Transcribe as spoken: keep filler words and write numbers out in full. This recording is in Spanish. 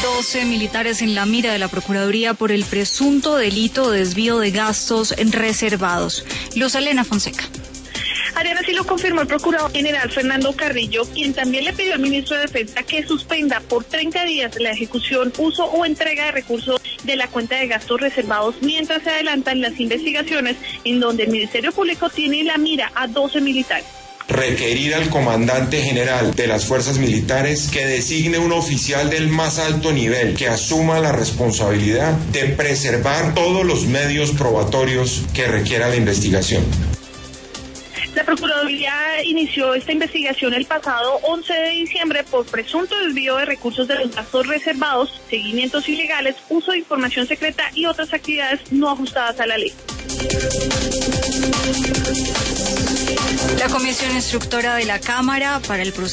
doce militares en la mira de la Procuraduría por el presunto delito de desvío de gastos reservados. Luz Elena Fonseca. Ariana, sí lo confirmó el Procurador General Fernando Carrillo, quien también le pidió al Ministro de Defensa que suspenda por treinta días la ejecución, uso o entrega de recursos de la cuenta de gastos reservados mientras se adelantan las investigaciones en donde el Ministerio Público tiene en la mira a doce militares. Requerir al comandante general de las fuerzas militares que designe un oficial del más alto nivel que asuma la responsabilidad de preservar todos los medios probatorios que requiera la investigación. La Procuraduría inició esta investigación el pasado once de diciembre por presunto desvío de recursos de los gastos reservados, seguimientos ilegales, uso de información secreta y otras actividades no ajustadas a la ley. La Comisión Instructora de la Cámara para el proceso